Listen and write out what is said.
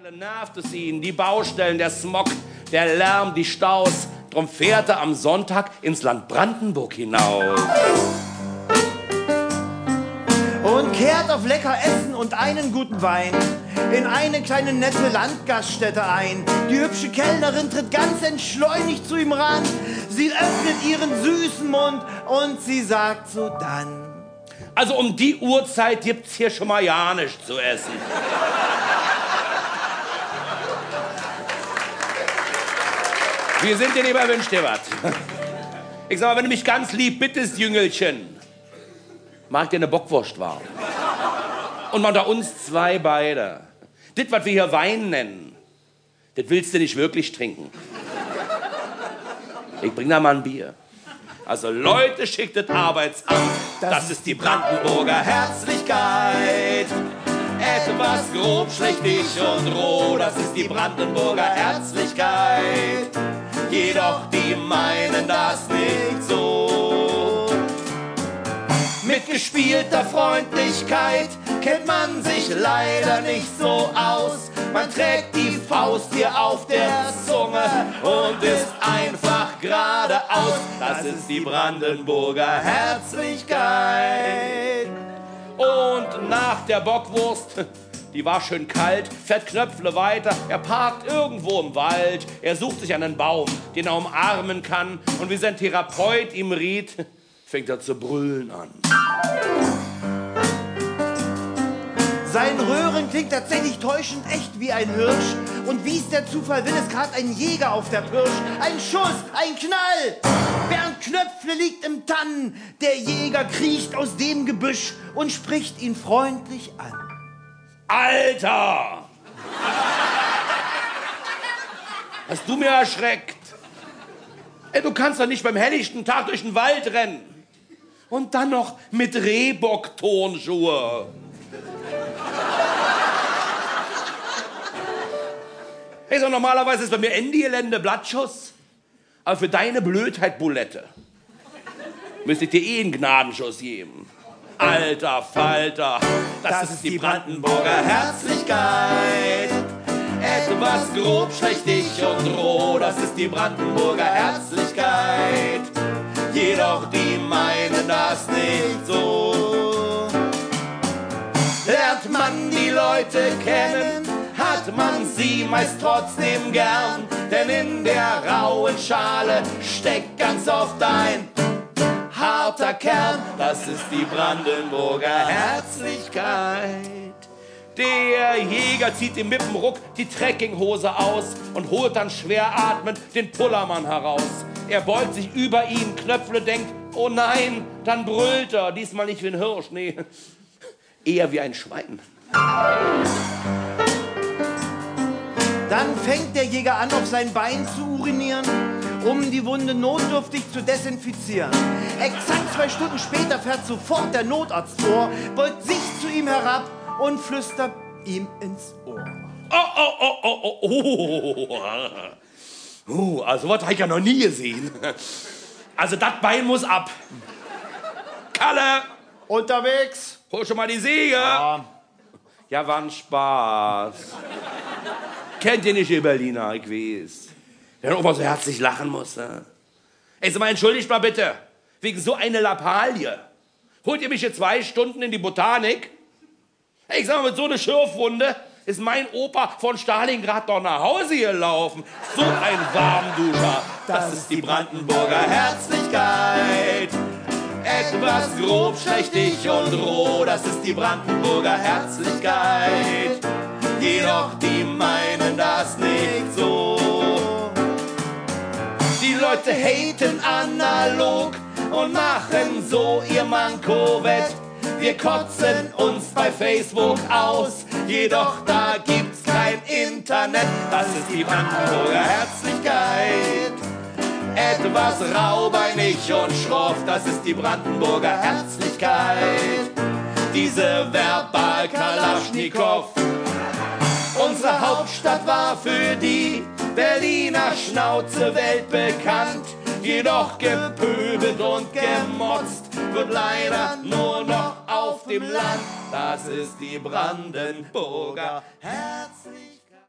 Alle nervt es ihn, die Baustellen, der Smog, der Lärm, die Staus. Drum fährt er am Sonntag ins Land Brandenburg hinaus. Und kehrt auf lecker Essen und einen guten Wein in eine kleine nette Landgaststätte ein. Die hübsche Kellnerin tritt ganz entschleunigt zu ihm ran. Sie öffnet ihren süßen Mund und sie sagt so dann: Also um die Uhrzeit gibt's hier schon mal ja nichts zu essen. Wir sind dir lieber, wünsch dir was. Ich sag mal, wenn du mich ganz lieb bittest, Jüngelchen, mag dir eine Bockwurst warm. Und unter uns zwei beide. Das, was wir hier Wein nennen, das willst du nicht wirklich trinken. Ich bring da mal ein Bier. Also Leute, schickt das Arbeitsamt. Das ist die Brandenburger Herzlichkeit. Etwas grob, schlechtig und roh, das ist die Brandenburger Herzlichkeit. Jedoch die meinen das nicht so. Mit gespielter Freundlichkeit kennt man sich leider nicht so aus. Man trägt die Faust hier auf der Zunge und ist einfach geradeaus. Das ist die Brandenburger Herzlichkeit. Und nach der Bockwurst, die war schön kalt, fährt Knöpfle weiter. Er parkt irgendwo im Wald. Er sucht sich einen Baum, den er umarmen kann. Und wie sein Therapeut ihm riet, fängt er zu brüllen an. Sein Röhren klingt tatsächlich täuschend echt wie ein Hirsch. Und wie es der Zufall will, ist gerade ein Jäger auf der Pirsch. Ein Schuss, ein Knall! Bernd Knöpfle liegt im Tannen. Der Jäger kriecht aus dem Gebüsch und spricht ihn freundlich an. Alter! Hast du mir erschreckt? Ey, du kannst doch nicht beim helllichten Tag durch den Wald rennen. Und dann noch mit Rehbock-Turnschuhe. Hey, so normalerweise ist bei mir Ende-Gelände Blattschuss. Aber für deine Blödheit Bulette. Müsste ich dir eh einen Gnadenschuss geben. Alter Falter, das ist die Brandenburger Herzlichkeit. Etwas grob, schlechtig und roh, das ist die Brandenburger Herzlichkeit. Jedoch die meinen das nicht so. Lernt man die Leute kennen, hat man sie meist trotzdem gern. Denn in der rauen Schale steckt ganz oft ein harter Kern. Das ist die Brandenburger Herzlichkeit. Der Jäger zieht im Mippenruck die Trekkinghose aus und holt dann schwer atmend den Pullermann heraus. Er beugt sich über ihn, Knöpfle denkt, oh nein, dann brüllt er. Diesmal nicht wie ein Hirsch, nee, eher wie ein Schwein. Dann fängt der Jäger an, auf sein Bein zu urinieren, um die Wunde notdürftig zu desinfizieren. Exakt 2 Stunden später fährt sofort der Notarzt vor, beugt sich zu ihm herab und flüstert ihm ins Ohr. Also was habe ich ja noch nie gesehen. Also das Bein muss ab. Kalle! Unterwegs? Hol schon mal die Säge. Ja, war ein Spaß. Kennt ihr nicht, ihr Berliner, ich weiß. Der auch mal so herzlich lachen muss. Ne? Ey, sag mal, entschuldigt mal bitte. Wegen so einer Lappalie. Holt ihr mich hier 2 Stunden in die Botanik? Ey, ich sag mal, mit so einer Schürfwunde ist mein Opa von Stalingrad doch nach Hause gelaufen. So ein Warmduscher. Das ist die Brandenburger Herzlichkeit. Etwas grob, schlechtig und roh. Das ist die Brandenburger Herzlichkeit. Jedoch die meinen das nicht so. Die Leute haten analog und machen so ihr Manko wett. Wir kotzen uns bei Facebook aus, jedoch da gibt's kein Internet. Das ist die Brandenburger Herzlichkeit. Etwas raubeinig und schroff, das ist die Brandenburger Herzlichkeit. Diese Verbal-Kalaschnikow. Unsere Hauptstadt war für die Berliner Schnauze weltbekannt. Jedoch gepöbelt und gemotzt wird leider nur noch auf dem Land. Das ist die Brandenburger Herzlichkeit.